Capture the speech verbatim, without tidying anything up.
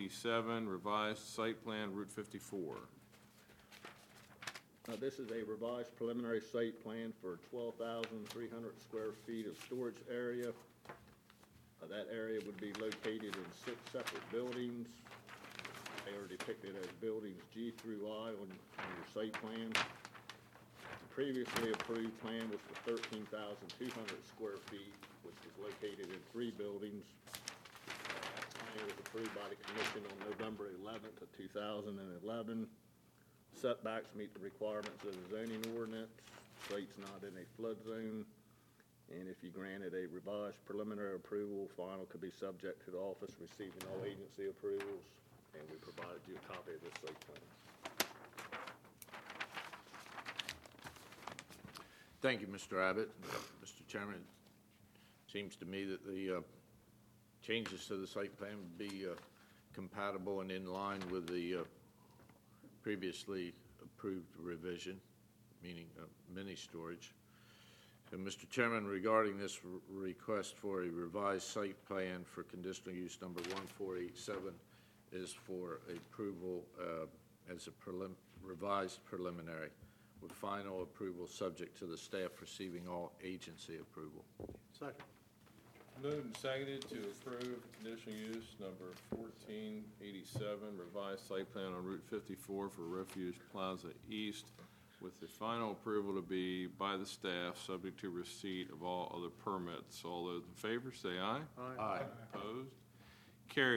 eighty-seven, revised site plan, Route fifty-four. Uh, This is a revised preliminary site plan for twelve thousand three hundred square feet of storage area. Uh, That area would be located in six separate buildings. They are depicted as buildings G through I on on your site plan. The previously approved plan was for thirteen thousand two hundred square feet, which was located in three buildings. Uh, That plan was approved by the commission on November eleventh of two thousand eleven. Setbacks meet the requirements of the zoning ordinance. Site's not in a flood zone. And if you granted a revised preliminary approval, final could be subject to the office receiving all agency approvals. And we provided you a copy of this site plan. Thank you, Mister Abbott. Mister Chairman, it seems to me that the uh, changes to the site plan would be uh, compatible and in line with the uh, previously approved revision, meaning uh, mini storage. So, Mister Chairman, regarding this r- request for a revised site plan for conditional use number one four eight seven is for approval uh, as a prelim- revised preliminary with final approval subject to the staff receiving all agency approval. Second. Moved and seconded to approve conditional use number fourteen eighty-seven, revised site plan on Route fifty-four for Refuge Plaza East, with the final approval to be by the staff, subject to receipt of all other permits. All those in favor, say aye. Aye. Opposed? Carried.